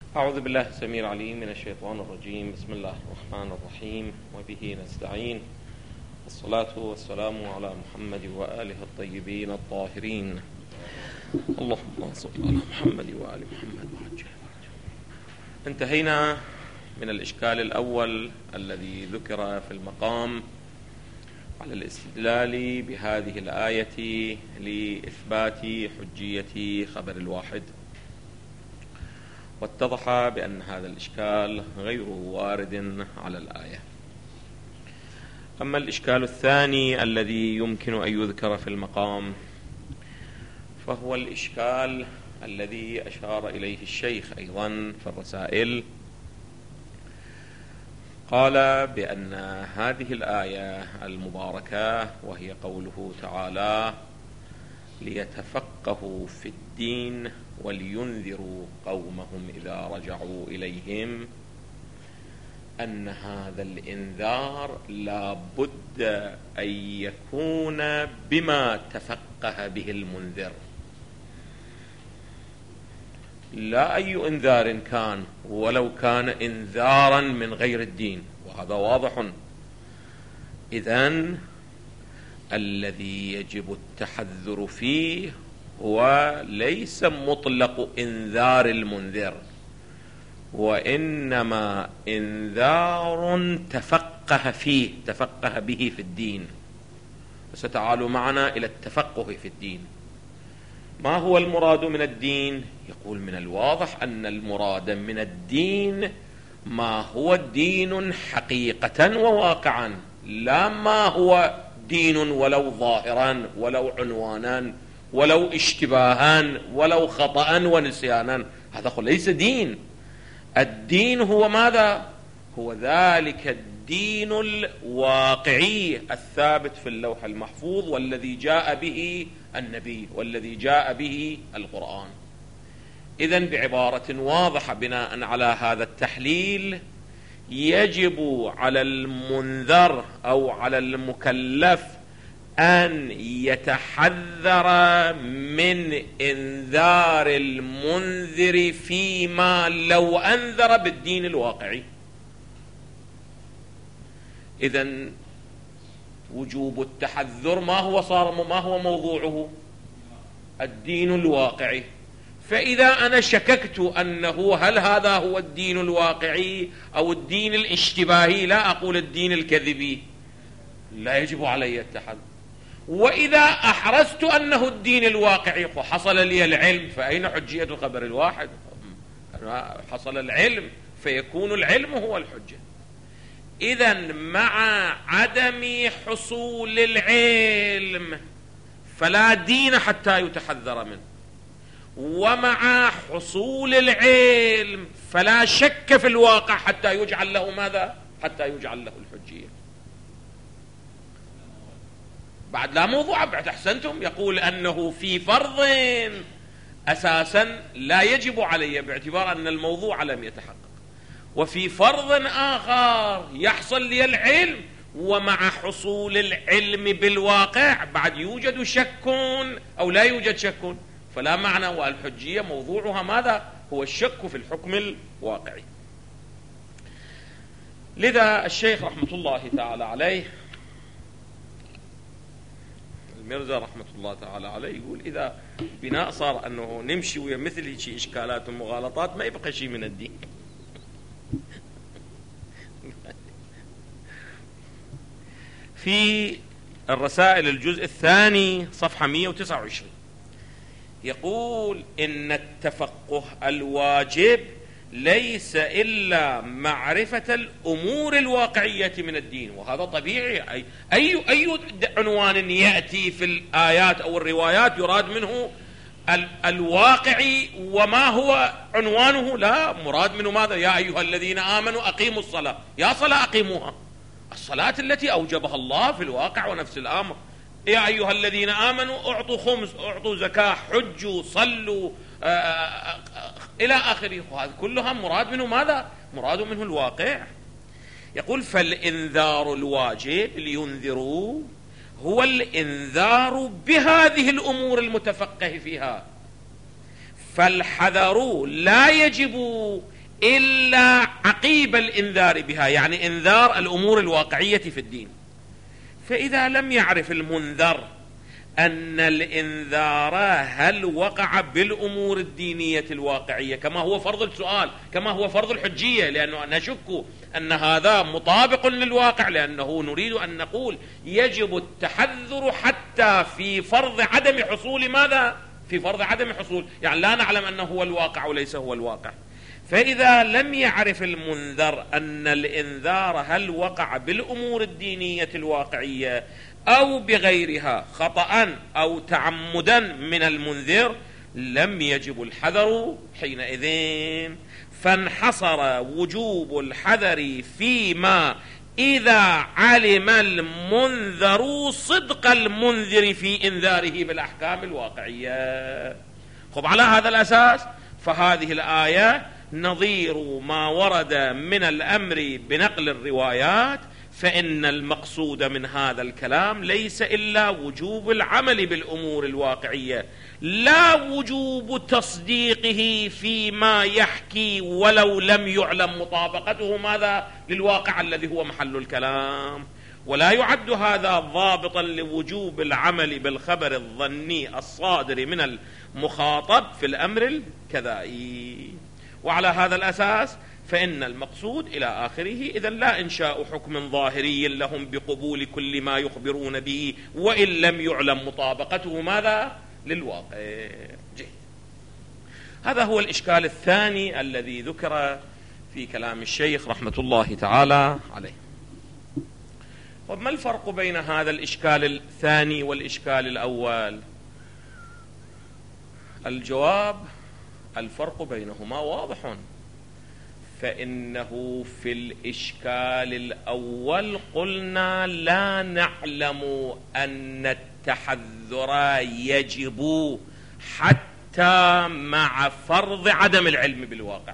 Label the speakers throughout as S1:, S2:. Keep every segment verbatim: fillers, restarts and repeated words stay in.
S1: أعوذ بالله السميع العليم من الشيطان الرجيم. بسم الله الرحمن الرحيم، وبه نستعين، والصلاة والسلام على محمد وآله الطيبين الطاهرين. اللهم صل على محمد وآل محمد وعجل. انتهينا من الإشكال الأول الذي ذكر في المقام على الاستدلال بهذه الآية لإثبات حجية خبر الواحد، واتضح بأن هذا الإشكال غير وارد على الآية. أما الإشكال الثاني الذي يمكن أن يذكر في المقام فهو الإشكال الذي أشار إليه الشيخ أيضا في الرسائل. قال بأن هذه الآية المباركة وهي قوله تعالى: ليتفقهوا في الدين ولينذروا قومهم إذا رجعوا إليهم، أن هذا الإنذار لا بد أن يكون بما تفقه به المنذر، لا أي إنذار كان، ولو كان إنذارا من غير الدين، وهذا واضح. إذن الذي يجب التحذر فيه هو ليس مطلق إنذار المنذر، وإنما إنذار تفقه فيه، تفقه به في الدين. وستعالوا معنا إلى التفقه في الدين. ما هو المراد من الدين؟ يقول من الواضح أن المراد من الدين ما هو دين حقيقة وواقعا، لا ما هو دين ولو ظاهرا ولو عنوانا ولو اشتباها ولو خطأ ونسيانا، هذا ليس دين. الدين هو ماذا؟ هو ذلك الدين الواقعي الثابت في اللوح المحفوظ، والذي جاء به النبي، والذي جاء به القرآن. إذن بعبارة واضحة بناء على هذا التحليل، يجب على المنذر أو على المكلف أن يتحذر من إنذار المنذر فيما لو أنذر بالدين الواقعي. إذن وجوب التحذر ما هو صار ما هو موضوعه؟ الدين الواقعي. فإذا أنا شككت أنه هل هذا هو الدين الواقعي أو الدين الاشتباهي، لا أقول الدين الكذبي، لا يجب علي التحذر. وإذا أحرزت أنه الدين الواقعي وحصل لي العلم، فأين حجية الخبر الواحد؟ حصل العلم فيكون العلم هو الحجة. إذن مع عدم حصول العلم فلا دين حتى يتحذر منه، ومع حصول العلم فلا شك في الواقع حتى يجعل له ماذا؟ حتى يجعل له الحجية. بعد لا موضوع، بعد أحسنتم. يقول أنه في فرض أساسا لا يجب علي باعتبار أن الموضوع لم يتحقق، وفي فرض آخر يحصل لي العلم، ومع حصول العلم بالواقع بعد يوجد شك أو لا يوجد شك، فلا معنى. والحجية موضوعها ماذا؟ هو الشك في الحكم الواقعي. لذا الشيخ رحمة الله تعالى عليه، المرزا رحمة الله تعالى عليه، يقول إذا بناء صار أنه نمشي ويا مثل شيء إشكالات ومغالطات ما يبقى شيء من الدين. في الرسائل الجزء الثاني صفحة مئة وتسعة وعشرين يقول إن التفقه الواجب ليس إلا معرفة الأمور الواقعية من الدين. وهذا طبيعي، أي, أي, أي عنوان يأتي في الآيات أو الروايات يراد منه الواقعي، وما هو عنوانه لا مراد منه ماذا؟ يا أيها الذين آمنوا أقيموا الصلاة، يا صلاة أقيموها، الصلاة التي أوجبها الله في الواقع ونفس الأمر. يا أيها الذين آمنوا أعطوا خمس، أعطوا زكاة، حجوا، صلوا، آآ آآ إلى آخره. وهذا كلها مراد منه ماذا؟ مراد منه الواقع. يقول فالإنذار الواجب لينذروا هو الإنذار بهذه الأمور المتفقه فيها، فالحذر لا يجب إلا عقيب الإنذار بها، يعني إنذار الأمور الواقعية في الدين. فإذا لم يعرف المنذر أن الإنذار هل وقع بالأمور الدينية الواقعية كما هو فرض السؤال، كما هو فرض الحجية، لأنه نشك أن هذا مطابق للواقع، لأنه نريد أن نقول يجب التحذر حتى في فرض عدم حصول ماذا؟ في فرض عدم حصول، يعني لا نعلم أنه هو الواقع وليس هو الواقع. فإذا لم يعرف المنذر أن الإنذار هل وقع بالأمور الدينية الواقعية أو بغيرها خطأ أو تعمدا من المنذر، لم يجب الحذر حينئذ. فانحصر وجوب الحذر فيما إذا علم المنذر صدق المنذر في إنذاره بالأحكام الواقعية. خب، على هذا الأساس فهذه الآية نظير ما ورد من الأمر بنقل الروايات، فإن المقصود من هذا الكلام ليس إلا وجوب العمل بالأمور الواقعية، لا وجوب تصديقه فيما يحكي ولو لم يعلم مطابقته ماذا للواقع الذي هو محل الكلام. ولا يعد هذا ضابطا لوجوب العمل بالخبر الظني الصادر من المخاطب في الأمر الكذائي. وعلى هذا الأساس فإن المقصود إلى آخره إذن لا إنشاء حكم ظاهري لهم بقبول كل ما يخبرون به وإن لم يعلم مطابقته ماذا للواقع. جيد. هذا هو الإشكال الثاني الذي ذكر في كلام الشيخ رحمة الله تعالى عليه. وما الفرق بين هذا الإشكال الثاني والإشكال الأول؟ الجواب: الفرق بينهما واضح. فإنه في الإشكال الأول قلنا لا نعلم أن التحذر يجب حتى مع فرض عدم العلم بالواقع،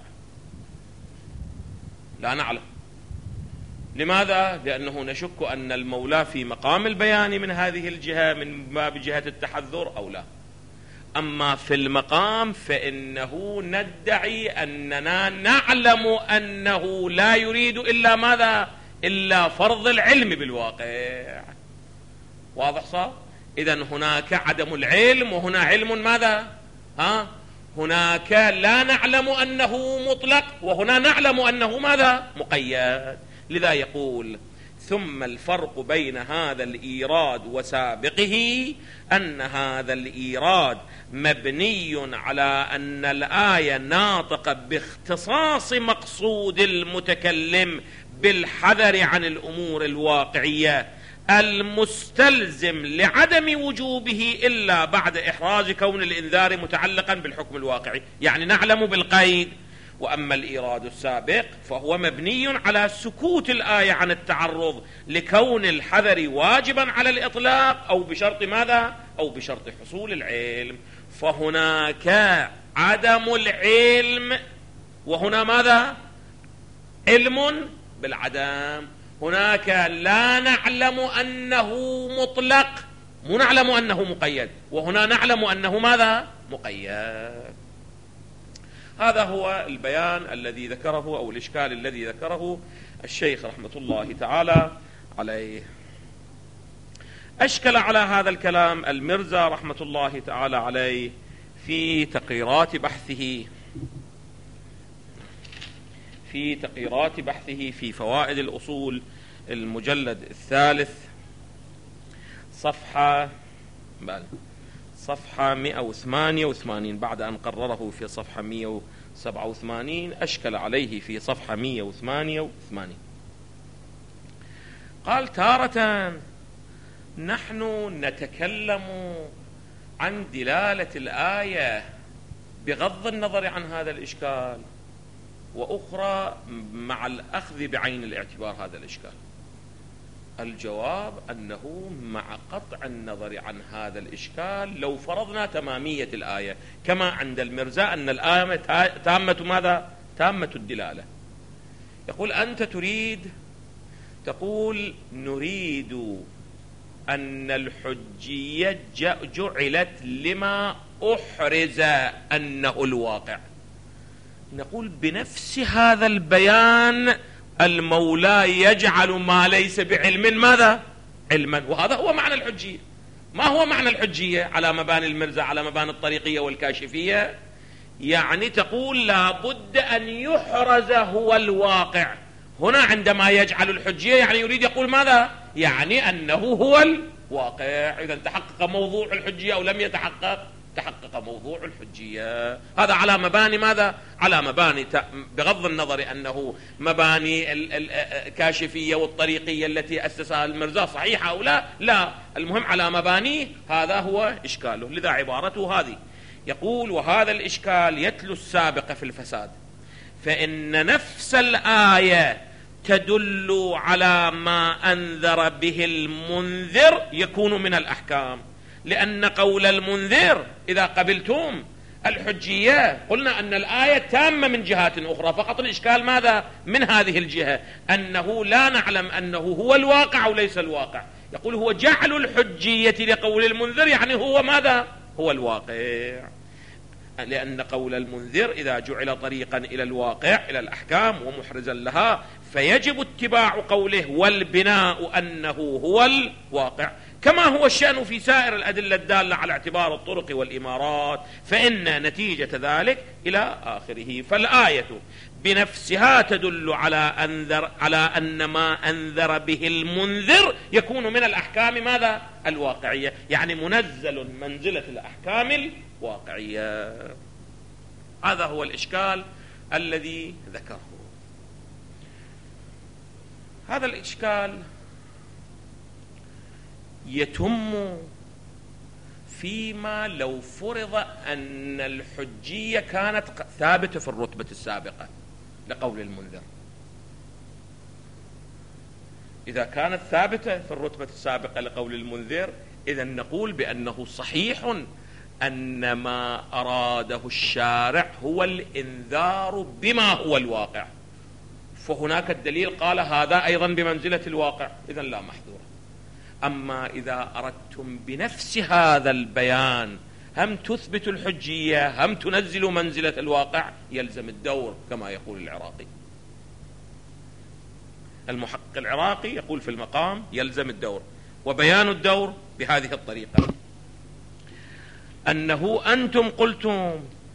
S1: لا نعلم. لماذا؟ لأنه نشك أن المولى في مقام البيان من هذه الجهة من باب جهة التحذر أو لا. أما في المقام فإنه ندعي أننا نعلم أنه لا يريد إلا ماذا؟ إلا فرض العلم بالواقع. واضح صار؟ إذن هناك عدم العلم وهنا علم ماذا؟ ها؟ هناك لا نعلم أنه مطلق وهنا نعلم أنه ماذا؟ مقيد. لذا يقول: ثم الفرق بين هذا الإيراد وسابقه أن هذا الإيراد مبني على أن الآية ناطقة باختصاص مقصود المتكلم بالحذر عن الأمور الواقعية المستلزم لعدم وجوبه إلا بعد إحراز كون الإنذار متعلقا بالحكم الواقعي، يعني نعلم بالقيد. وأما الإيراد السابق فهو مبني على سكوت الآية عن التعرض لكون الحذر واجبا على الإطلاق أو بشرط ماذا؟ أو بشرط حصول العلم. فهناك عدم العلم وهنا ماذا؟ علم بالعدم. هناك لا نعلم أنه مطلق، مو نعلم أنه مقيد، وهنا نعلم أنه ماذا؟ مقيد. هذا هو البيان الذي ذكره أو الإشكال الذي ذكره الشيخ رحمة الله تعالى عليه. أشكل على هذا الكلام المرزا رحمة الله تعالى عليه في تقريرات بحثه في تقريرات بحثه في فوائد الأصول المجلد الثالث صفحة بل صفحة مئة وثمانية وثمانين، بعد أن قرره في صفحة مئة وسبعة وثمانين أشكل عليه في صفحة مئة وثمانية وثمانين. قال: تارة نحن نتكلم عن دلالة الآية بغض النظر عن هذا الإشكال، وأخرى مع الأخذ بعين الاعتبار هذا الإشكال. الجواب أنه مع قطع النظر عن هذا الإشكال لو فرضنا تمامية الآية كما عند المرزا أن الآية تامة ماذا؟ تامة الدلالة. يقول: أنت تريد تقول نريد أن الحجية جعلت لما أحرز أنه الواقع. نقول بنفس هذا البيان المولى يجعل ما ليس بعلم ماذا؟ علما. وهذا هو معنى الحجية. ما هو معنى الحجية على مباني المرزا، على مباني الطريقية والكاشفية؟ يعني تقول لابد أن يحرز هو الواقع. هنا عندما يجعل الحجية يعني يريد يقول ماذا؟ يعني أنه هو الواقع. إذا تحقق موضوع الحجية أو لم يتحقق؟ تحقق موضوع الحجية. هذا على مباني ماذا؟ على مباني بغض النظر أنه مباني الكاشفية والطريقية التي أسسها المرزا صحيحة أو لا، لا، المهم على مبانيه. هذا هو إشكاله، لذا عبارته هذه. يقول: وهذا الإشكال يتلو السابق في الفساد، فإن نفس الآية تدل على ما أنذر به المنذر يكون من الأحكام، لأن قول المنذر إذا قبلتم الحجية قلنا أن الآية تامة من جهات أخرى، فقط الإشكال ماذا؟ من هذه الجهة، أنه لا نعلم أنه هو الواقع أو ليس الواقع. يقول: هو جعل الحجية لقول المنذر يعني هو ماذا؟ هو الواقع، لأن قول المنذر إذا جعل طريقا إلى الواقع إلى الأحكام ومحرزا لها فيجب اتباع قوله والبناء أنه هو الواقع، كما هو الشأن في سائر الأدلة الدالة على اعتبار الطرق والإمارات، فإن نتيجة ذلك إلى آخره. فالآية بنفسها تدل على أنذر على أن ما أنذر به المنذر يكون من الأحكام ماذا؟ الواقعية، يعني منزل منزلة الأحكام الواقعية. هذا هو الإشكال الذي ذكره. هذا الإشكال يتم فيما لو فرض أن الحجية كانت ثابتة في الرتبة السابقة لقول المنذر. إذا كانت ثابتة في الرتبة السابقة لقول المنذر إذن نقول بأنه صحيح أن ما أراده الشارع هو الإنذار بما هو الواقع، فهناك الدليل قال هذا أيضا بمنزلة الواقع، إذن لا محذور. أما إذا أردتم بنفس هذا البيان هم تثبت الحجية هم تنزل منزلة الواقع يلزم الدور، كما يقول العراقي. المحقق العراقي يقول في المقام يلزم الدور، وبيان الدور بهذه الطريقة: أنه أنتم قلتم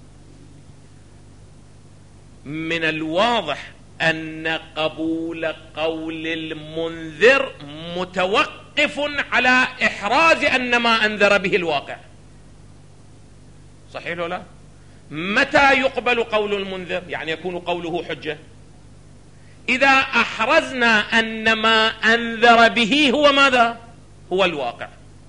S1: من الواضح أن قبول قول المنذر متوقف على إحراز أن ما أنذر به الواقع. صحيح ولا لا؟ متى يقبل قول المنذر؟ يعني يكون قوله حجة إذا أحرزنا أن ما أنذر به هو ماذا؟ هو الواقع.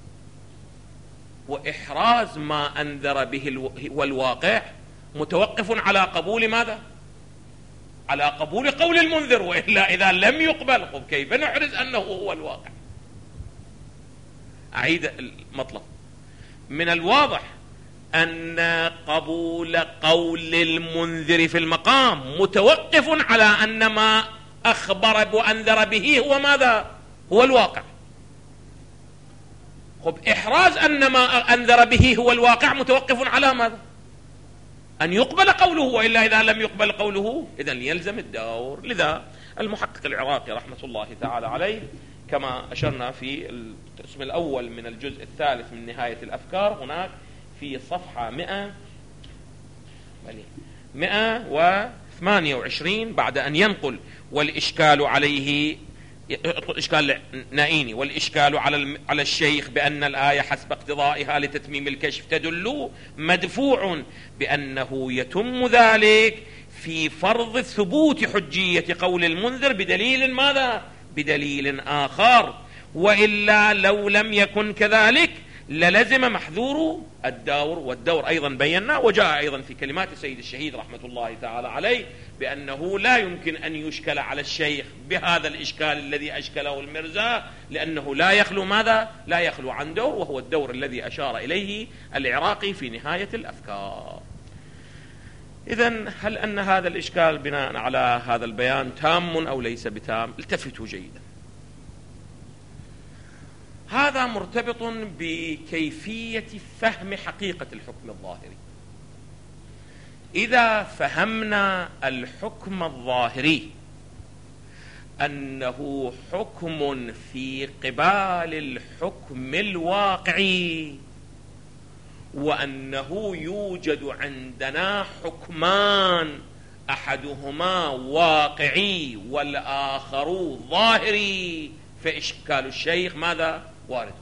S1: وإحراز ما أنذر به هو الواقع متوقف على قبول ماذا؟ على قبول قول المنذر، وإلا إذا لم يقبل كيف نحرز أنه هو الواقع؟ أعيد المطلب: من الواضح أن قبول قول المنذر في المقام متوقف على أن ما أخبر وأنذر به هو ماذا؟ هو الواقع. خب إحراز أن ما أنذر به هو الواقع متوقف على ماذا؟ أن يقبل قوله، وإلا إذا لم يقبل قوله إذن يلزم الدور. لذا المحقق العراقي رحمة الله تعالى عليه كما أشرنا في القسم الأول من الجزء الثالث من نهاية الأفكار هناك في صفحة مئة وثمانية وعشرين بعد أن ينقل والإشكال عليه إشكال نائيني والإشكال على على الشيخ بأن الآية حسب اقتضائها لتتميم الكشف تدل مدفوع بأنه يتم ذلك في فرض ثبوت حجية قول المنذر بدليل ماذا؟ بدليل آخر، وإلا لو لم يكن كذلك للزم محذور الدور. والدور أيضا بينا وجاء أيضا في كلمات السيد الشهيد رحمة الله تعالى عليه بأنه لا يمكن أن يشكل على الشيخ بهذا الإشكال الذي أشكله المرزا، لأنه لا يخلو ماذا؟ لا يخلو عن دور، وهو الدور الذي أشار إليه العراقي في نهاية الأفكار. إذن هل أن هذا الإشكال بناء على هذا البيان تام أو ليس بتام؟ التفتوا جيدا. هذا إذا فهمنا الحكم الظاهري أنه حكم في قبال الحكم الواقعي، وأنه يوجد عندنا حكمان أحدهما واقعي والآخر ظاهري، فإشكال الشيخ ماذا؟ وارد.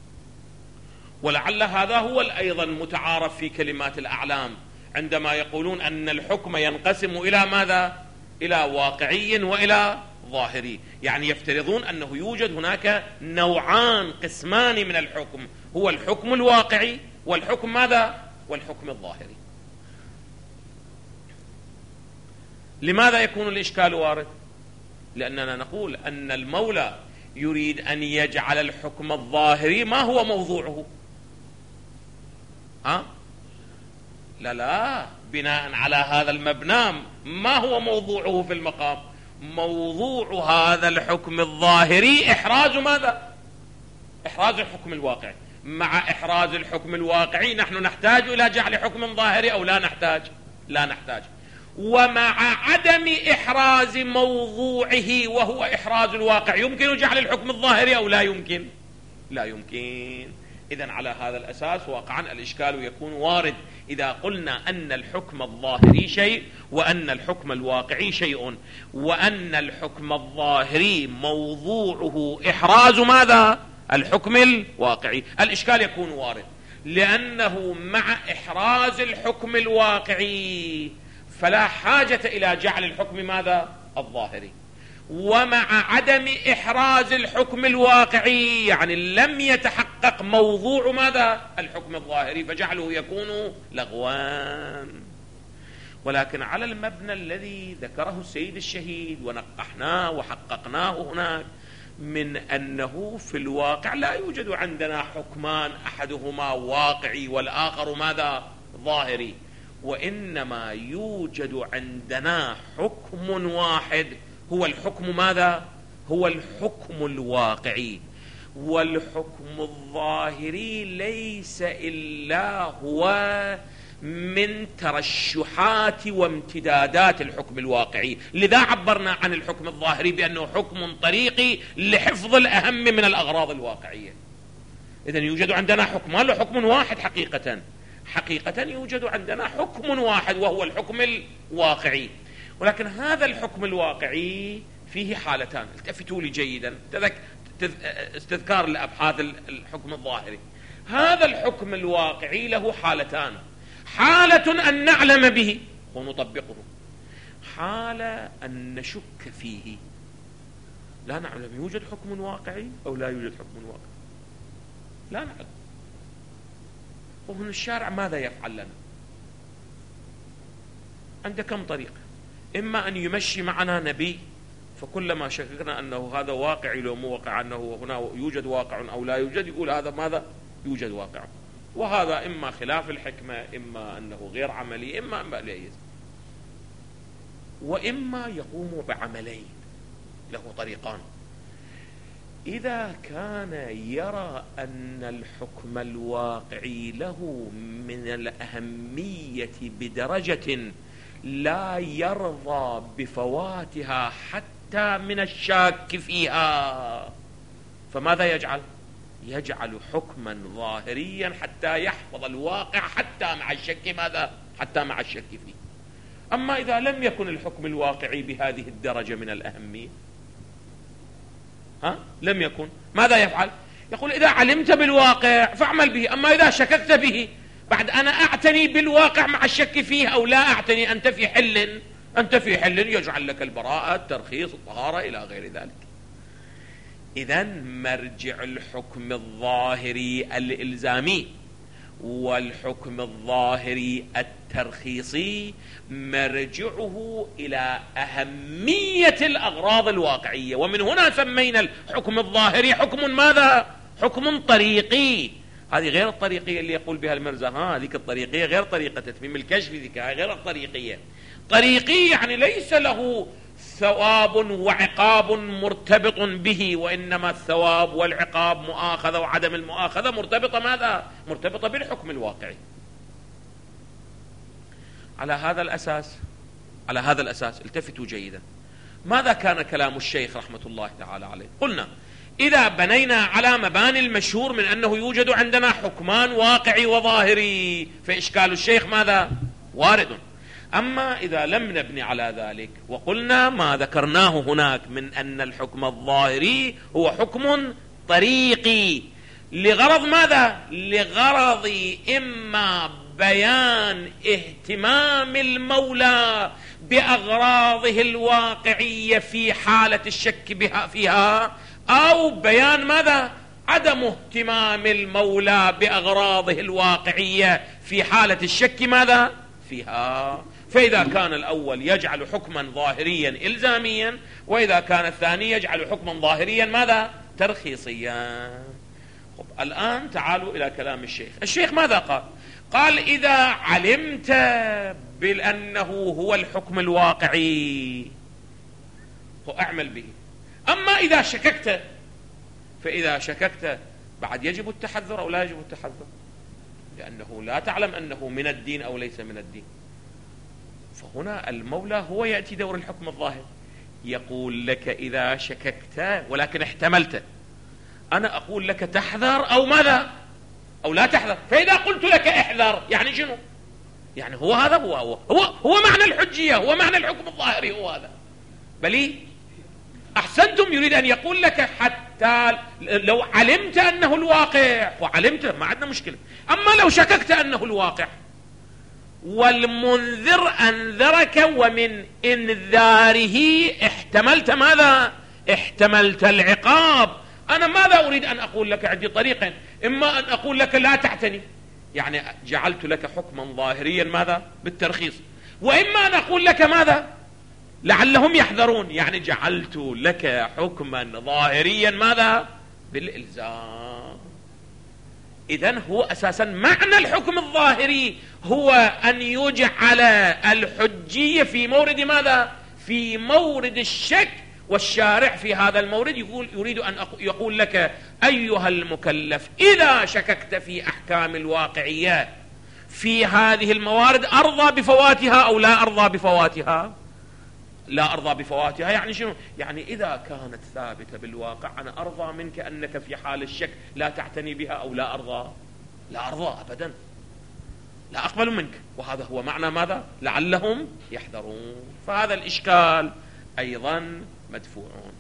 S1: ولعل هذا هو أيضا متعارف في كلمات الأعلام عندما يقولون أن الحكم ينقسم إلى ماذا؟ إلى واقعي وإلى ظاهري، يعني يفترضون أنه يوجد هناك نوعان قسمان من الحكم، هو الحكم الواقعي والحكم ماذا؟ والحكم الظاهري. لماذا يكون الإشكال وارد؟ لأننا نقول أن المولى يريد أن يجعل الحكم الظاهري ما هو موضوعه؟ ها؟ لا لا، بناء على هذا المبنى ما هو موضوعه في المقام؟ موضوع هذا الحكم الظاهري إحراز ماذا؟ إحراز الحكم الواقعي. مع إحراز الحكم الواقعي نحن نحتاج إلى جعل حكم ظاهري أو لا نحتاج؟ لا نحتاج. ومع عدم إحراز موضوعه وهو إحراز الواقع يمكن جعل الحكم الظاهري أو لا يمكن؟ لا يمكن. إذن على هذا الأساس واقعا الإشكال يكون وارد إذا قلنا أن الحكم الظاهري شيء وأن الحكم الواقعي شيء، وأن الحكم الظاهري موضوعه إحراز ماذا؟ الحكم الواقعي. الإشكال يكون وارد لأنه مع إحراز الحكم الواقعي فلا حاجة إلى جعل الحكم ماذا؟ الظاهري. ومع عدم إحراز الحكم الواقعي يعني لم يتحقق موضوع ماذا؟ الحكم الظاهري، فجعله يكون لغوان. ولكن على المبنى الذي ذكره السيد الشهيد ونقحناه وحققناه هناك من أنه في الواقع لا يوجد عندنا حكمان أحدهما واقعي والآخر ماذا؟ ظاهري، وإنما يوجد عندنا حكم واحد هو الحكم ماذا؟ هو الحكم الواقعي. والحكم الظاهري ليس إلا هو من ترشحات وامتدادات الحكم الواقعي، لذا عبرنا عن الحكم الظاهري بأنه حكم طريقي لحفظ الأهم من الأغراض الواقعية. إذن يوجد عندنا حكمان وحكم واحد حقيقة حقيقة يوجد عندنا حكم واحد وهو الحكم الواقعي. ولكن هذا الحكم الواقعي فيه حالتان، التفتوا لي جيدا، استذكار لأبحاث الحكم الظاهري. هذا الحكم الواقعي له حالتان، حالة أن نعلم به ونطبقه، حالة أن نشك فيه، لا نعلم يوجد حكم واقعي أو لا يوجد حكم واقعي، لا نعلم. وهنا الشارع ماذا يفعل لنا؟ عنده كم طريقة، إما أن يمشي معنا نبي فكلما شككنا أنه هذا واقعي لو مو واقع، أنه هنا يوجد واقع أو لا يوجد، يقول هذا ماذا؟ يوجد واقع. وهذا إما خلاف الحكمة، إما أنه غير عملي، إما أما لا يزد. وإما يقوم بعملين، له طريقان. إذا كان يرى أن الحكم الواقعي له من الأهمية بدرجة لا يرضى بفواتها حتى من الشاك فيها، فماذا يجعل؟ يجعل حكما ظاهريا حتى يحفظ الواقع حتى مع الشك ماذا؟ حتى مع الشك فيه. أما إذا لم يكن الحكم الواقعي بهذه الدرجة من الأهمية، ها؟ لم يكن، ماذا يفعل؟ يقول إذا علمت بالواقع فاعمل به، أما إذا شككت به بعد أنا أعتني بالواقع مع الشك فيه أو لا أعتني، أنت في حل أنت في حل يجعل لك البراءة، الترخيص، الطهارة إلى غير ذلك. إذن مرجع الحكم الظاهري الإلزامي والحكم الظاهري الترخيصي مرجعه إلى أهمية الأغراض الواقعية، ومن هنا سمينا الحكم الظاهري حكم ماذا؟ حكم طريقي. هذه غير الطريقية اللي يقول بها المرزا، ها ذيك الطريقية غير طريقة تتميم الكشف، ذيك غير الطريقية. طريقي يعني ليس له ثواب وعقاب مرتبط به، وإنما الثواب والعقاب مؤاخذة وعدم المؤاخذة مرتبطة ماذا؟ مرتبطة بالحكم الواقعي. على هذا الأساس على هذا الأساس التفتوا جيدا، ماذا كان كلام الشيخ رحمة الله تعالى عليه؟ قلنا إذا بنينا على مباني المشهور من أنه يوجد عندنا حكمان واقعي وظاهري، فإشكال الشيخ ماذا؟ وارد. أما إذا لم نبني على ذلك وقلنا ما ذكرناه هناك من أن الحكم الظاهري هو حكم طريقي لغرض ماذا؟ لغرض إما بيان اهتمام المولى بأغراضه الواقعية في حالة الشك بها فيها، أو بيان ماذا؟ عدم اهتمام المولى بأغراضه الواقعية في حالة الشك ماذا؟ فيها. فإذا كان الأول يجعل حكما ظاهريا إلزاميا، وإذا كان الثاني يجعل حكما ظاهريا ماذا؟ ترخيصيا. خب الآن تعالوا إلى كلام الشيخ. الشيخ ماذا قال؟ قال إذا علمت بأنه هو الحكم الواقعي فأعمل به. أما إذا شككت، فإذا شككت بعد يجب التحذر أو لا يجب التحذر؟ لأنه لا تعلم أنه من الدين أو ليس من الدين. فهنا المولى هو يأتي دور الحكم الظاهر، يقول لك إذا شككت ولكن احتملت، أنا أقول لك تحذر أو ماذا؟ أو لا تحذر. فإذا قلت لك احذر يعني شنو؟ يعني هو هذا هو هو هو, هو معنى الحجية، هو معنى الحكم الظاهري، هو هذا. بلي أحسنتم، يريد أن يقول لك حتى لو علمت أنه الواقع، وعلمت ما عندنا مشكلة. أما لو شككت أنه الواقع والمنذر أنذرك ومن إنذاره احتملت ماذا؟ احتملت العقاب. أنا ماذا أريد أن أقول لك؟ عندي طريقين، إما أن أقول لك لا تعتني، يعني جعلت لك حكما ظاهريا ماذا؟ بالترخيص، وإما أن أقول لك ماذا؟ لعلهم يحذرون، يعني جعلت لك حكما ظاهريا ماذا؟ بالإلزام. إذن هو أساسا معنى الحكم الظاهري هو أن يجعل الحجية في مورد ماذا؟ في مورد الشك، والشارع في هذا المورد يقول يريد أن يقول لك أيها المكلف إذا شككت في أحكام الواقعيات في هذه الموارد أرضى بفواتها أو لا أرضى بفواتها؟ لا أرضى بفواتها يعني شنو؟ يعني إذا كانت ثابتة بالواقع أنا أرضى منك أنك في حال الشك لا تعتني بها أو لا أرضى؟ لا أرضى أبدا، لا أقبل منك. وهذا هو معنى ماذا؟ لعلهم يحذرون. فهذا الإشكال أيضا مدفوعون.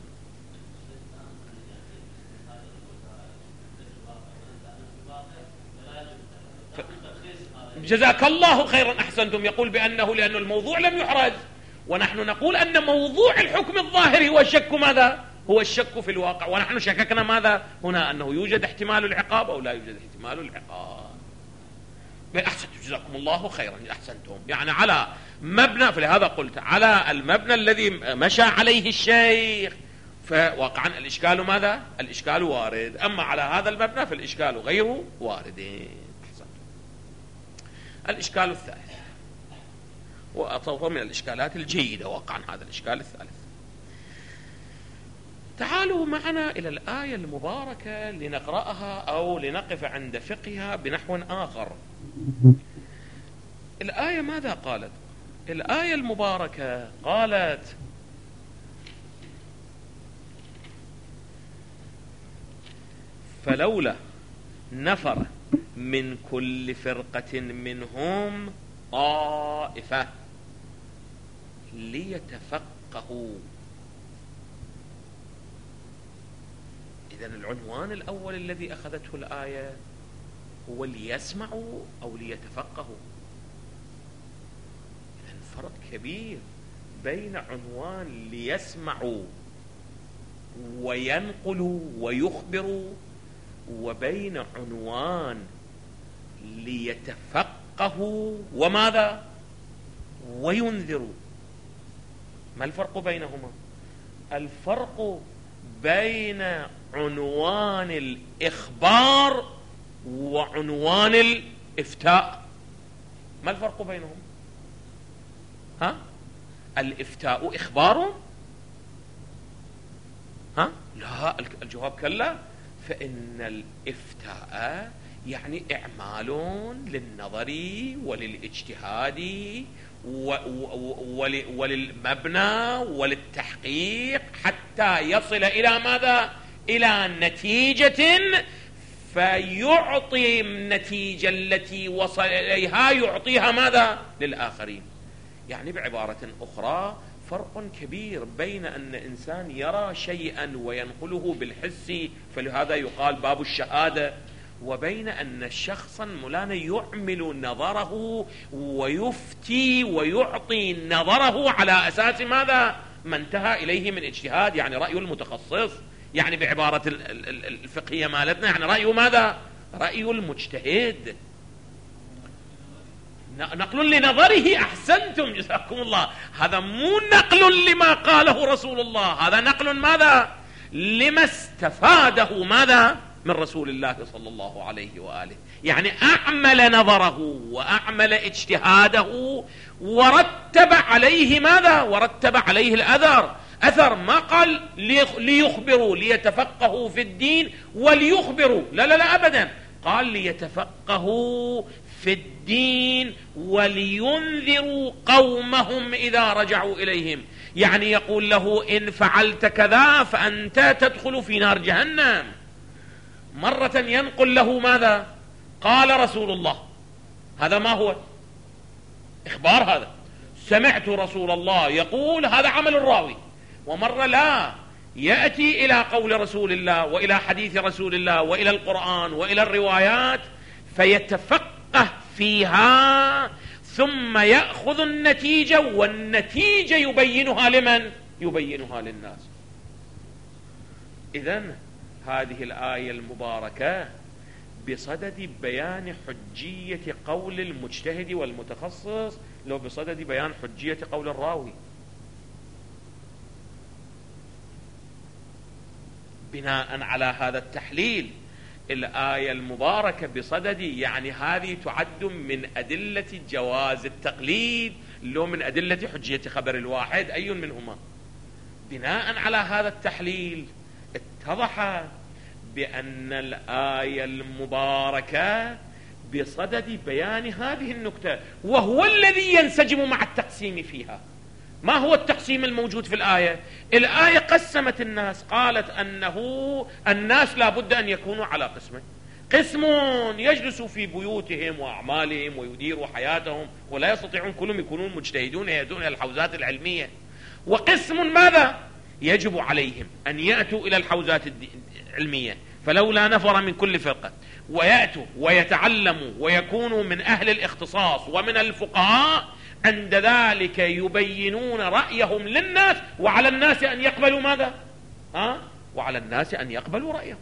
S1: ف... جزاك الله خيرا، أحسنتم. يقول بأنه لأن الموضوع لم يحرز، ونحن نقول أن موضوع الحكم الظاهري هو الشك ماذا؟ هو الشك في الواقع، ونحن شككنا ماذا؟ هنا أنه يوجد احتمال العقاب أو لا يوجد احتمال العقاب. أحسنتم جزاكم الله خيرا، أحسنتم. يعني على مبنى، فلهذا قلت على المبنى الذي مشى عليه الشيخ فواقعا الإشكال ماذا؟ الإشكال وارد. أما على هذا المبنى فالإشكال غير وارد. أحسنتم. الإشكال الثالث وأطول من الإشكالات الجيدة واقعا هذا الإشكال الثالث. تعالوا معنا إلى الآية المباركة لنقرأها أو لنقف عند فقهها بنحو آخر. الآية ماذا قالت؟ الآية المباركة قالت فلولا نفر من كل فرقة منهم طائفة ليتفقهوا. إذن العنوان الأول الذي أخذته الآية هو ليسمعوا أو ليتفقهوا. إذن فرق كبير بين عنوان ليسمعوا وينقلوا ويخبروا وبين عنوان ليتفقهوا وماذا؟ وينذروا. ما الفرق بينهما؟ الفرق بين عنوان الإخبار وعنوان الإفتاء. ما الفرق بينهم؟ ها؟ الإفتاء إخبار؟ ها؟ لا، الجواب كلا. فإن الإفتاء يعني إعمال للنظر وللاجتهاد وللمبنى وللتحقيق حتى يصل إلى ماذا؟ إلى نتيجة، فيعطي النتيجة التي وصل إليها يعطيها ماذا؟ للآخرين. يعني بعبارة أخرى فرق كبير بين أن إنسان يرى شيئا وينقله بالحس، فلهذا يقال باب الشهادة، وبين أن شخصا مولانا يعمل نظره ويفتي ويعطي نظره على أساس ماذا؟ ما انتهى إليه من اجتهاد، يعني رأي المتخصص، يعني بعبارة الفقهية مالتنا يعني رأيه ماذا؟ رأي المجتهد، نقل لنظره. أحسنتم جزاكم الله، هذا مو نقل لما قاله رسول الله، هذا نقل ماذا؟ لما استفاده ماذا؟ من رسول الله صلى الله عليه وآله. يعني أعمل نظره وأعمل اجتهاده ورتب عليه ماذا؟ ورتب عليه الأثر. أثر ما قال ليخبروا ليتفقهوا في الدين وليخبروا، لا لا لا أبدا، قال ليتفقهوا في الدين ولينذروا قومهم إذا رجعوا إليهم. يعني يقول له إن فعلت كذا فأنت تدخل في نار جهنم. مرة ينقل له ماذا؟ قال رسول الله، هذا ما هو؟ إخبار، هذا سمعت رسول الله يقول، هذا عمل الراوي. ومرة لا، يأتي إلى قول رسول الله وإلى حديث رسول الله وإلى القرآن وإلى الروايات فيتفقه فيها ثم يأخذ النتيجة، والنتيجة يبينها لمن؟ يبينها للناس. إذن هذه الآية المباركة بصدد بيان حجية قول المجتهد والمتخصص، لو بصدد بيان حجية قول الراوي. بناء على هذا التحليل الآية المباركة بصدد، يعني هذه تعد من أدلة جواز التقليد، لو من أدلة حجية خبر الواحد، أي منهما؟ بناء على هذا التحليل اتضح بأن الآية المباركة بصدد بيان هذه النكتة، وهو الذي ينسجم مع التقسيم فيها. ما هو التقسيم الموجود في الآية؟ الآية قسمت الناس، قالت أنه الناس لا بد أن يكونوا على قسمين: قسم يجلسوا في بيوتهم وأعمالهم ويديروا حياتهم ولا يستطيعون كلهم يكونون مجتهدون يأتون إلى الحوزات العلمية، وقسم ماذا؟ يجب عليهم أن يأتوا إلى الحوزات العلمية، فلولا نفر من كل فرقة ويأتوا ويتعلموا ويكونوا من أهل الاختصاص ومن الفقهاء، عند ذلك يبينون رأيهم للناس، وعلى الناس أن يقبلوا ماذا؟ ها؟ وعلى الناس أن يقبلوا رأيهم.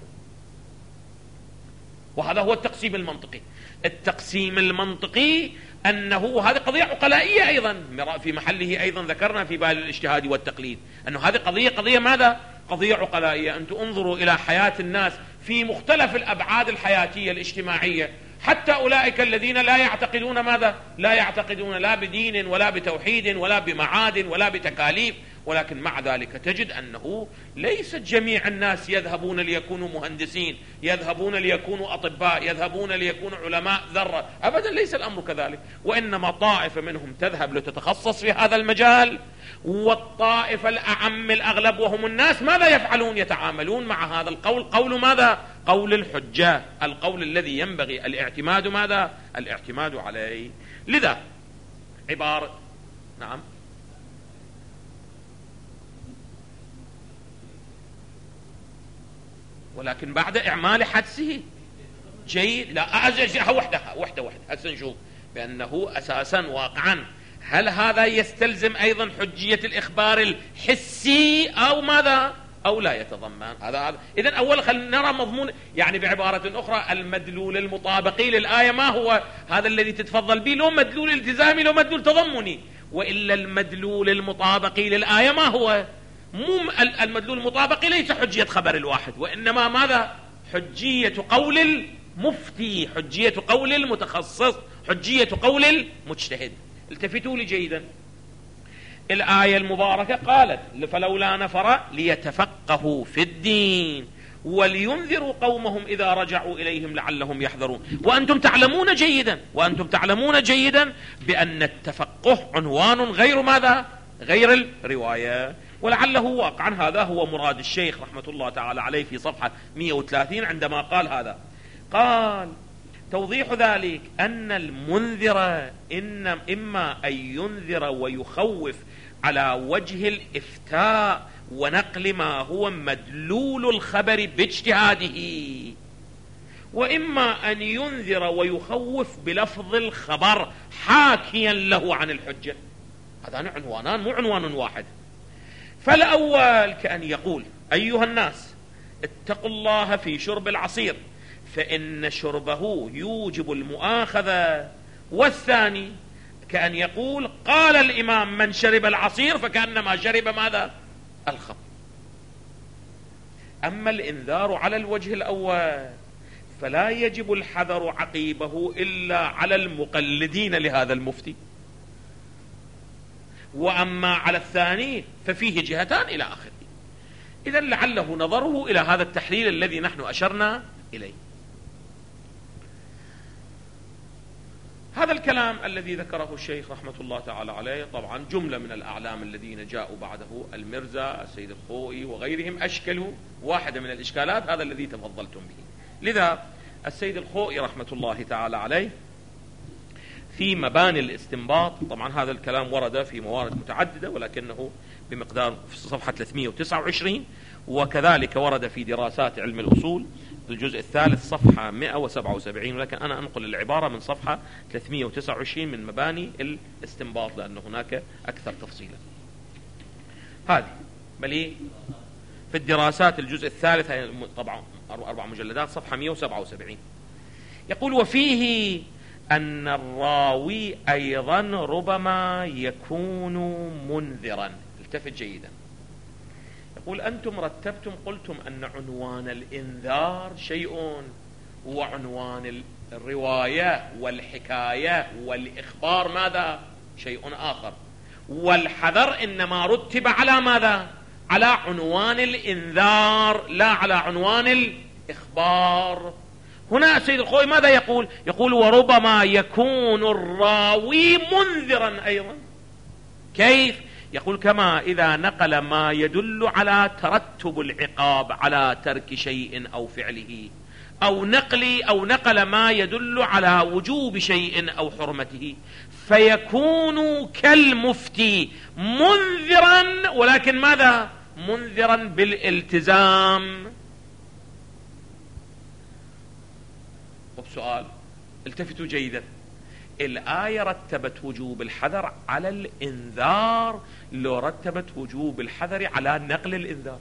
S1: وهذا هو التقسيم المنطقي. التقسيم المنطقي أنه هذه قضية عقلائية أيضا في محله، أيضا ذكرنا في باب الاجتهاد والتقليد أنه هذه قضية قضية ماذا؟ قضية عقلائية. أنتم انظروا إلى حياة الناس في مختلف الأبعاد الحياتية الاجتماعية، حتى أولئك الذين لا يعتقدون ماذا؟ لا يعتقدون لا بدين ولا بتوحيد ولا بمعاد ولا بتكاليف، ولكن مع ذلك تجد أنه ليست جميع الناس يذهبون ليكونوا مهندسين، يذهبون ليكونوا أطباء، يذهبون ليكونوا علماء ذرة، أبدا ليس الأمر كذلك، وإنما طائفة منهم تذهب لتتخصص في هذا المجال، والطائفة الأعم الأغلب وهم الناس ماذا يفعلون؟ يتعاملون مع هذا القول، قول ماذا؟ قول الحجة، القول الذي ينبغي الاعتماد ماذا؟ الاعتماد عليه. لذا عبارة نعم ولكن بعد إعمال حدسه. جيد، لا أجل وحدة وحدة وحدة هسه نشوف بأنه أساسا واقعا هل هذا يستلزم أيضا حجية الإخبار الحسي أو ماذا؟ أو لا يتضمن هذا هذا. إذن أول خلينا نرى مضمون، يعني بعبارة أخرى المدلول المطابقي للآية ما هو؟ هذا الذي تتفضل به، لو مدلول التزامي لو مدلول تضمني، وإلا المدلول المطابقي للآية ما هو؟ مو المدلول المطابقي ليس حجية خبر الواحد، وإنما ماذا؟ حجية قول المفتي، حجية قول المتخصص، حجية قول المجتهد. التفتوا لي جيدا، الآية المباركة قالت فلولا نفر ليتفقهوا في الدين ولينذروا قومهم إذا رجعوا إليهم لعلهم يحذرون. وأنتم تعلمون جيدا وأنتم تعلمون جيدا بأن التفقه عنوان غير ماذا؟ غير الرواية. ولعله واقعا هذا هو مراد الشيخ رحمة الله تعالى عليه في صفحة مئة وثلاثين عندما قال هذا. قال: توضيح ذلك أن المنذر إن إما أن ينذر ويخوف على وجه الإفتاء ونقل ما هو مدلول الخبر باجتهاده، وإما أن ينذر ويخوف بلفظ الخبر حاكيا له عن الحجة. هذان عنوانان مو عنوان واحد. فالأول كأن يقول: أيها الناس اتقوا الله في شرب العصير فإن شربه يوجب المؤاخذة. والثاني كأن يقول: قال الإمام: من شرب العصير فكأنما شرب ماذا؟ الخمر. أما الإنذار على الوجه الأول فلا يجب الحذر عقيبه إلا على المقلدين لهذا المفتي، وأما على الثاني ففيه جهتان إلى آخره. إذن لعله نظره إلى هذا التحليل الذي نحن أشرنا إليه. هذا الكلام الذي ذكره الشيخ رحمة الله تعالى عليه طبعا جملة من الأعلام الذين جاءوا بعده، المرزا، السيد الخوئي وغيرهم، أشكلوا واحدة من الإشكالات هذا الذي تفضلتم به. لذا السيد الخوئي رحمة الله تعالى عليه في مباني الاستنباط، طبعا هذا الكلام ورد في موارد متعددة ولكنه بمقدار في صفحة ثلاثمئة وتسعة وعشرين، وكذلك ورد في دراسات علم الأصول الجزء الثالث صفحة مئة وسبعة وسبعين، ولكن أنا أنقل العبارة من صفحة ثلاثمئة وتسعة وعشرين من مباني الاستنباط لأن هناك أكثر تفصيلا. هذه بل في الدراسات الجزء الثالث طبعا أربع مجلدات صفحة مئة وسبعة وسبعين. يقول: وفيه أن الراوي أيضا ربما يكون منذرا. التفت جيدا. يقول: أنتم رتبتم قلتم أن عنوان الإنذار شيء وعنوان الرواية والحكاية والإخبار ماذا؟ شيء آخر. والحذر إنما رتب على ماذا؟ على عنوان الإنذار لا على عنوان الإخبار. هنا السيد الخوئي ماذا يقول؟ يقول: وربما يكون الراوي منذرا أيضا. كيف؟ يقول: كما إذا نقل ما يدل على ترتب العقاب على ترك شيء أو فعله، أو نقل أو نقل ما يدل على وجوب شيء أو حرمته، فيكون كالمفتي منذرا، ولكن ماذا؟ منذرا بالالتزام. سؤال، التفتوا جيدا. الآية رتبت وجوب الحذر على الإنذار لو رتبت وجوب الحذر على نقل الإنذار،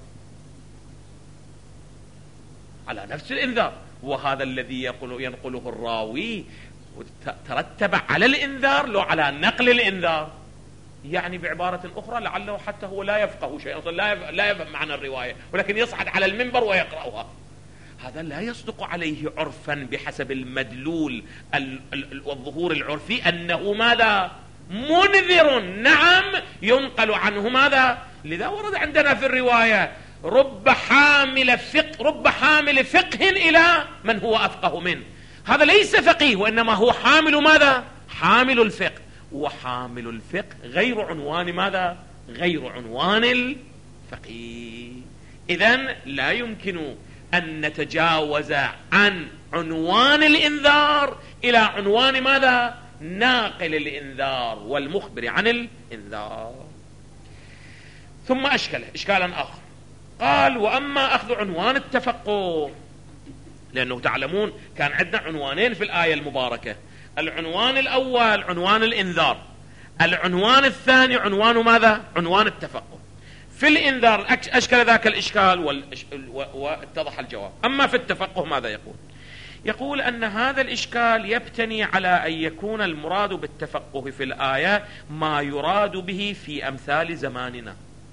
S1: على نفس الإنذار، وهذا الذي يقول ينقله الراوي ترتب على الإنذار لو على نقل الإنذار. يعني بعبارة أخرى لعله حتى هو لا يفقه شيئا، لا يفهم معنى الرواية، ولكن يصعد على المنبر ويقرأها. هذا لا يصدق عليه عرفا بحسب المدلول والظهور العرفي أنه ماذا؟ منذر. نعم، ينقل عنه ماذا؟ لذا ورد عندنا في الرواية: رب حامل فقه رب حامل فقه إلى من هو أفقه منه. هذا ليس فقيه وإنما هو حامل ماذا؟ حامل الفقه. وحامل الفقه غير عنوان ماذا؟ غير عنوان الفقيه. إذن لا يمكن أن نتجاوز عن عنوان الإنذار إلى عنوان ماذا؟ ناقل الإنذار والمخبر عن الإنذار. ثم أشكل إشكالا آخر. قال: وأما أخذ عنوان التفقه، لأنه تعلمون كان عندنا عنوانين في الآية المباركة، العنوان الأول عنوان الإنذار، العنوان الثاني عنوان ماذا؟ عنوان التفقه. في الإنذار أشكل ذاك الإشكال واتضح الجواب. أما في التفقه ماذا يقول؟ يقول أن هذا الإشكال يبتني على أن يكون المراد بالتفقه في الآية ما يراد به في أمثال زماننا.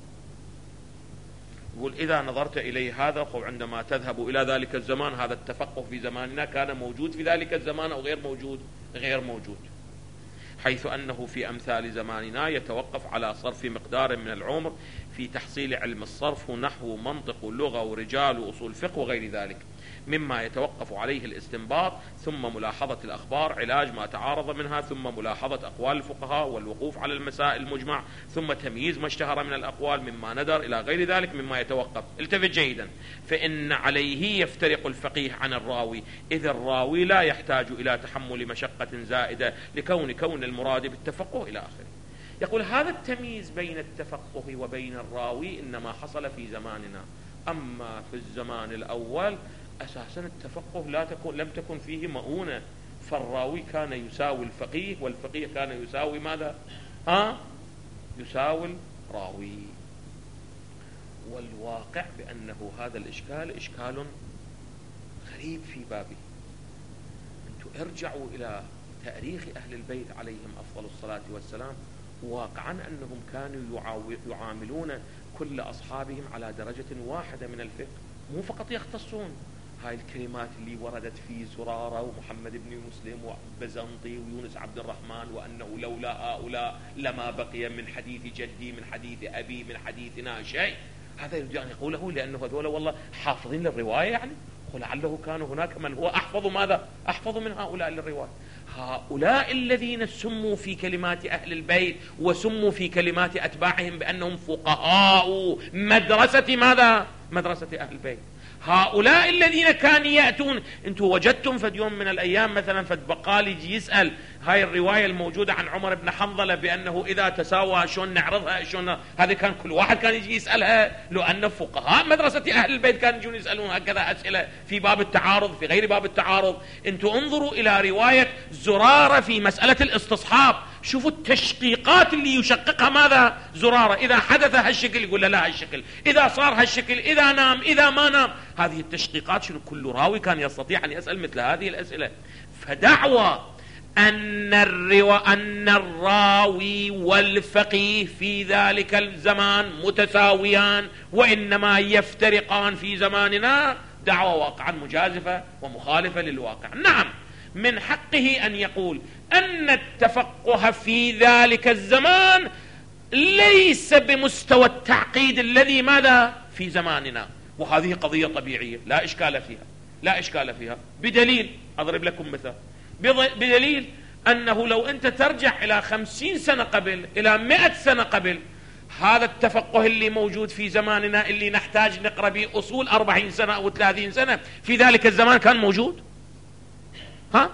S1: يقول: إذا نظرت إليه هذا عندما تذهب إلى ذلك الزمان، هذا التفقه في زماننا كان موجود في ذلك الزمان أو غير موجود؟ غير موجود، حيث أنه في أمثال زماننا يتوقف على صرف مقدار من العمر في تحصيل علم الصرف ونحو منطق ولغة ورجال وأصول فقه وغير ذلك مما يتوقف عليه الاستنباط، ثم ملاحظة الأخبار علاج ما تعارض منها، ثم ملاحظة أقوال الفقهاء والوقوف على المسائل المجمع، ثم تمييز ما اشتهر من الأقوال مما ندر إلى غير ذلك مما يتوقف. التفت جيدا، فإن عليه يفترق الفقيه عن الراوي، إذ الراوي لا يحتاج إلى تحمل مشقة زائدة لكون كون المراد بالتفقه إلى آخره. يقول هذا التمييز بين التفقه وبين الراوي إنما حصل في زماننا، أما في الزمان الأول أساسا التفقه لا تكون لم تكن فيه مؤونة، فالراوي كان يساوي الفقيه والفقيه كان يساوي ماذا؟ ها؟ يساوي الراوي. والواقع بأنه هذا الإشكال إشكال غريب في بابه. أنتم ارجعوا إلى تاريخ أهل البيت عليهم أفضل الصلاة والسلام، واقعا أنهم كانوا يعاملون كل أصحابهم على درجة واحدة من الفقه، مو فقط يختصون. هاي الكلمات اللي وردت في زرارة ومحمد بن مسلم وبزنطي ويونس عبد الرحمن، وأنه لولا هؤلاء لما بقي من حديث جدي من حديث أبي من حديثنا شيء، هذا يريد أن يقوله لأنه هذول والله حافظين للرواية، يعني ولعله كان هناك من هو أحفظ ماذا؟ أحفظ من هؤلاء للرواية. هؤلاء الذين سموا في كلمات أهل البيت وسموا في كلمات أتباعهم بأنهم فقهاء مدرسة ماذا؟ مدرسة أهل البيت. هؤلاء الذين كانوا يأتون، انتم وجدتم فد يوم من الأيام مثلا فد بقال يجي يسأل هاي الرواية الموجودة عن عمر بن حنظلة بأنه إذا تساوى شلون نعرضها شلون، هذه كان كل واحد كان يجي يسألها، لو أن فقهاء مدرسة أهل البيت كانوا يجون يسألون هكذا أسئلة في باب التعارض في غير باب التعارض. انتم انظروا إلى رواية زرارة في مسألة الاستصحاب، شوفوا التشقيقات اللي يشققها ماذا؟ زرارة. إذا حدث هالشكل يقول لا لا هالشكل، إذا صار هالشكل، إذا نام، إذا ما نام. هذه التشقيقات شنو كل راوي كان يستطيع أن يسأل مثل هذه الأسئلة. فدعوى أن الروا أن الراوي والفقيه في ذلك الزمان متساويان وإنما يفترقان في زماننا دعوى واقعا مجازفة ومخالفة للواقع. نعم، من حقه أن يقول أن التفقه في ذلك الزمان ليس بمستوى التعقيد الذي ماذا في زماننا، وهذه قضية طبيعية لا إشكال فيها، لا إشكال فيها. بدليل أضرب لكم مثال، بدليل أنه لو أنت ترجع إلى خمسين سنة قبل، إلى مئة سنة قبل، هذا التفقه اللي موجود في زماننا اللي نحتاج نقرأ به أصول أربعين سنة أو ثلاثين سنة، في ذلك الزمان كان موجود؟ ها؟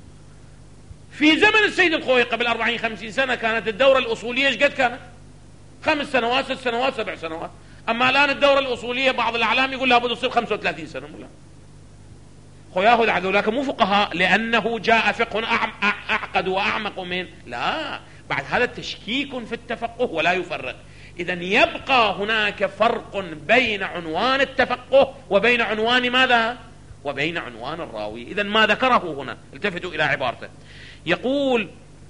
S1: في زمن السيد الخوئي قبل أربعين خمسين سنة كانت الدورة الأصولية ايش قد كانت؟ خمس سنوات ست سنوات سبع سنوات. أما الآن الدورة الأصولية بعض الأعلام يقول لابد تصير خمسة وثلاثين سنة. مولا خوياه هذولاك مو فقهاء لأنه جاء فقه أعقد وأعمق من، لا، بعد هذا تشكيك في التفقه ولا يفرق. إذن يبقى هناك فرق بين عنوان التفقه وبين عنوان ماذا؟ وبين عنوان الراوي. إذن ما ذكره هنا، التفتوا إلى عبارته، يقول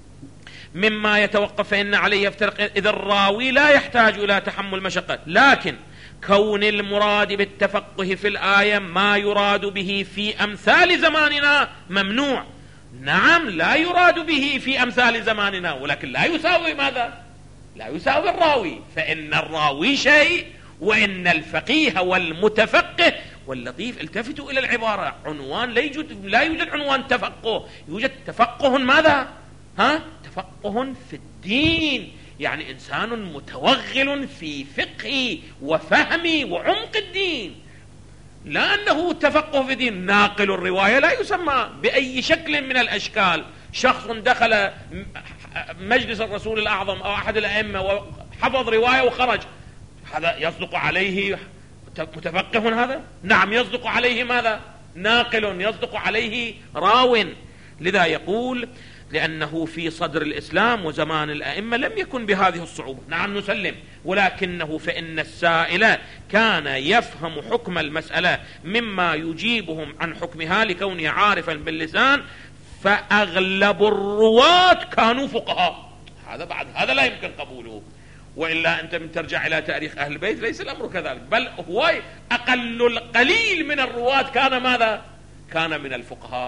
S1: مما يتوقف فإن عليه يفترق، إذ الراوي لا يحتاج إلى تحمل مشقة، لكن كون المراد بالتفقه في الآية ما يراد به في أمثال زماننا ممنوع. نعم، لا يراد به في أمثال زماننا، ولكن لا يساوي ماذا؟ لا يساوي الراوي، فإن الراوي شيء وإن الفقيه والمتفقه. واللطيف التفتوا إلى العبارة، عنوان لا يوجد لا يوجد عنوان تفقه، يوجد تفقه ماذا؟ ها؟ تفقه في الدين، يعني إنسان متوغل في فقه وفهم وعمق الدين، لا أنه تفقه في الدين. ناقل الرواية لا يسمى بأي شكل من الأشكال. شخص دخل مجلس الرسول الأعظم أو أحد الأئمة وحفظ رواية وخرج، هذا يصدق عليه متفقه؟ هذا نعم يصدق عليه ماذا؟ ناقل، يصدق عليه راو. لذا يقول لأنه في صدر الإسلام وزمان الأئمة لم يكن بهذه الصعوبة. نعم نسلم، ولكنه فإن السائل كان يفهم حكم المسألة مما يجيبهم عن حكمها لكونه عارفا باللسان، فأغلب الرواة كانوا فقهاء. هذا بعد هذا لا يمكن قبوله، وإلا أنت من ترجع إلى تاريخ أهل البيت ليس الأمر كذلك، بل هو أقل القليل من الرواة كان ماذا؟ كان من الفقهاء.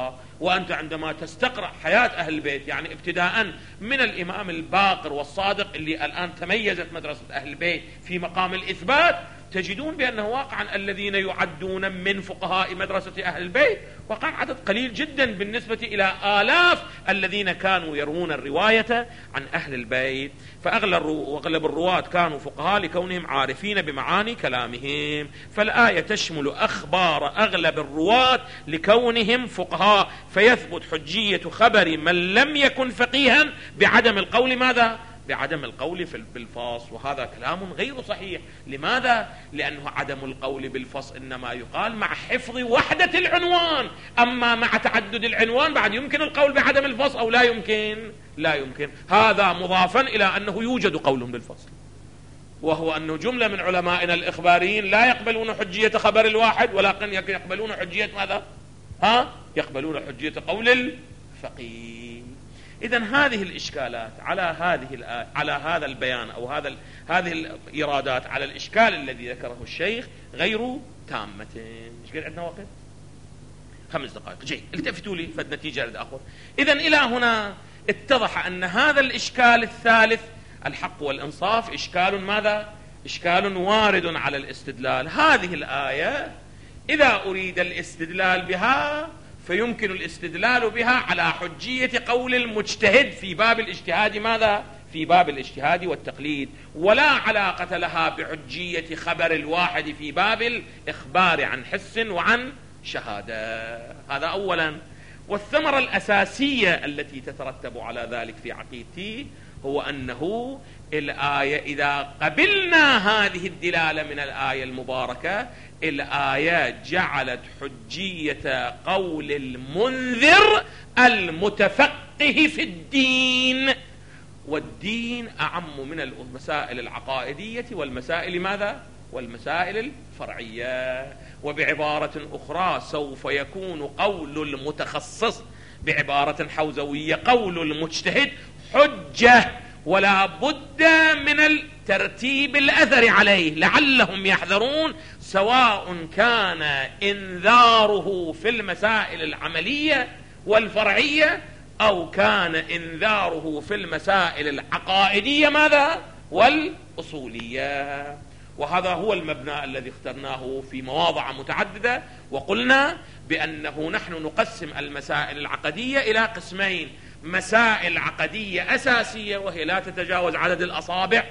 S1: وأنت عندما تستقرأ حياة أهل البيت، يعني ابتداء من الإمام الباقر والصادق اللي الآن تميزت مدرسة أهل البيت في مقام الإثبات، تجدون بأنه واقعا الذين يعدون من فقهاء مدرسة أهل البيت وقع عدد قليل جدا بالنسبة إلى آلاف الذين كانوا يروون الرواية عن أهل البيت. فأغلب الرواة كانوا فقهاء لكونهم عارفين بمعاني كلامهم، فالآية تشمل أخبار أغلب الرواة لكونهم فقهاء، فيثبت حجية خبر من لم يكن فقيها بعدم القول ماذا؟ بعدم القول بالفصل. وهذا كلام غير صحيح. لماذا؟ لأنه عدم القول بالفصل إنما يقال مع حفظ وحدة العنوان، أما مع تعدد العنوان بعد يمكن القول بعدم الفصل أو لا يمكن؟ لا يمكن. هذا مضافا إلى أنه يوجد قول بالفصل، وهو أنه جملة من علمائنا الإخباريين لا يقبلون حجية خبر الواحد، ولكن يقبلون حجية ماذا؟ ها؟ يقبلون حجية قول الفقيه. إذن هذه الإشكالات على هذه الآية، على هذا البيان أو هذا هذه الإيرادات على الإشكال الذي ذكره الشيخ غير تامة. إيش قال عندنا وقت؟ خمس دقائق. جيد، التفتوا لي فد نتيجة للأخر. إذن إلى هنا اتضح أن هذا الإشكال الثالث الحق والإنصاف إشكال ماذا؟ إشكال وارد على الاستدلال. هذه الآية إذا أريد الاستدلال بها فيمكن الاستدلال بها على حجية قول المجتهد في باب الاجتهاد ماذا؟ في باب الاجتهاد والتقليد، ولا علاقة لها بحجية خبر الواحد في باب الإخبار عن حس وعن شهادة. هذا أولا. والثمرة الأساسية التي تترتب على ذلك في عقيدتي هو أنه الآية إذا قبلنا هذه الدلالة من الآية المباركة، الآية جعلت حجية قول المنذر المتفقه في الدين، والدين أعم من المسائل العقائدية والمسائل ماذا؟ والمسائل الفرعية. وبعبارة أخرى سوف يكون قول المتخصص بعبارة حوزوية قول المجتهد حجة، ولا بد من الترتيب الأثر عليه لعلهم يحذرون، سواء كان إنذاره في المسائل العملية والفرعية أو كان إنذاره في المسائل العقائدية ماذا؟ والأصولية. وهذا هو المبنى الذي اخترناه في مواضع متعددة، وقلنا بأنه نحن نقسم المسائل العقدية إلى قسمين: مسائل عقدية أساسية وهي لا تتجاوز عدد الأصابع،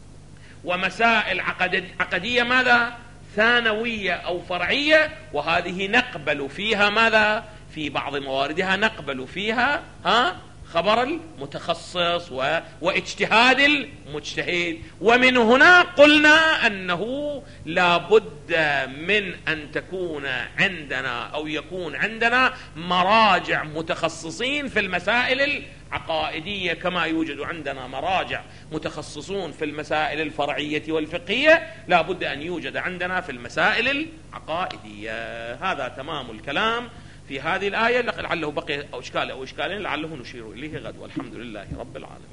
S1: ومسائل عقدية ماذا؟ ثانوية أو فرعية، وهذه نقبل فيها ماذا؟ في بعض مواردها نقبل فيها ها خبر المتخصص و... واجتهاد المجتهد. ومن هنا قلنا أنه لا بد من أن تكون عندنا أو يكون عندنا مراجع متخصصين في المسائل العقائدية، كما يوجد عندنا مراجع متخصصون في المسائل الفرعية والفقهية، لا بد أن يوجد عندنا في المسائل العقائدية. هذا تمام الكلام في هذه الآية. لعله بقي أو إشكال أو إشكالين لعله نشير إليه غد، والحمد لله رب العالمين.